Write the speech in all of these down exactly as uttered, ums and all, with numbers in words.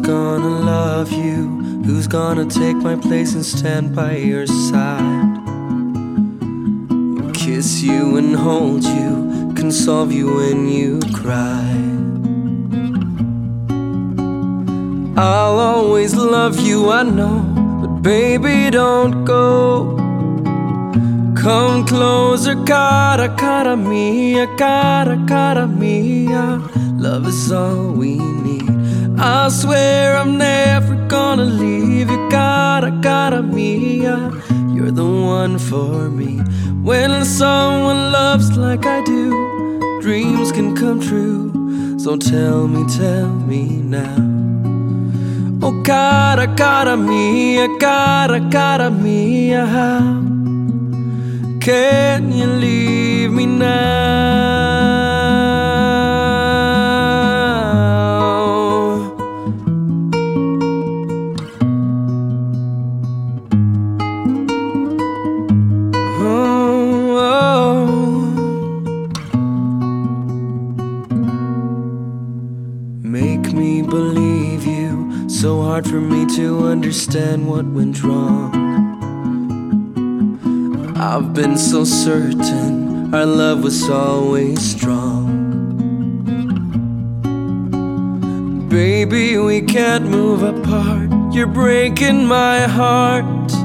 gonna love you? Who's gonna take my place and stand by your side? Kiss you and hold you, console you when you cry. I'll always love you, I know, but baby, don't go. Come closer, cara, cara mia, cara, cara mia. Love is all we need. I swear I'm never gonna leave you, cara, cara mia. You're the one for me. When someone loves like I do, dreams can come true. So tell me, tell me now. Oh, cara, cara mia, cara, cara mia, how can you leave me now? Oh, oh. Make me believe you, so hard for me to understand what went wrong. I've been so certain our love was always strong. Baby, we can't move apart. You're breaking my heart.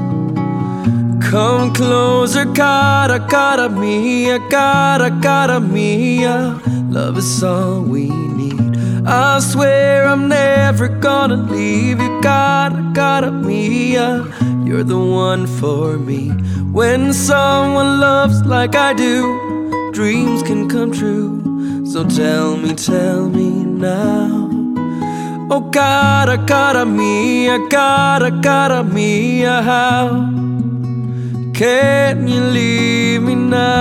Come closer, cara, cara mia, cara, cara mia. Love is all we need. I swear I'm never gonna leave you, cara, cara mia. You're the one for me. When someone loves like I do, dreams can come true. So tell me, tell me now. Oh, cara, cara mia, cara, cara mia, how can you leave me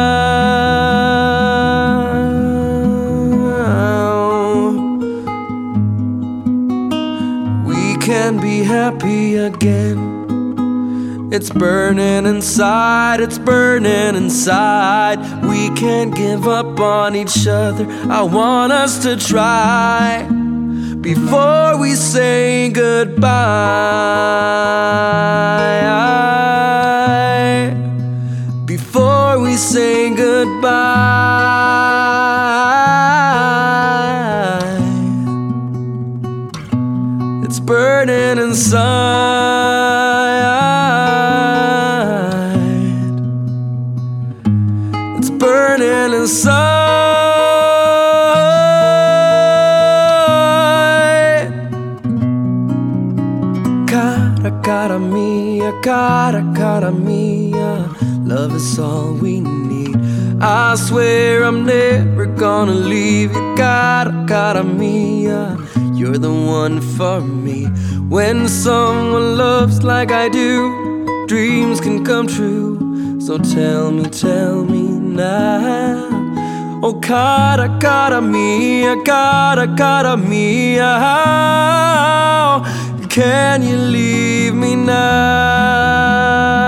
now? We can be happy again. It's burning inside, it's burning inside. We can't give up on each other. I want us to try before we say goodbye. Before we say goodbye. It's burning inside. Burning inside. Cara, cara mia, cara, cara mia. Love is all we need. I swear I'm never gonna leave you, cara, cara mia. You're the one for me. When someone loves like I do, dreams can come true. So tell me, tell me now. Oh, cara, cara mia, cara, cara mia, how can you leave me now?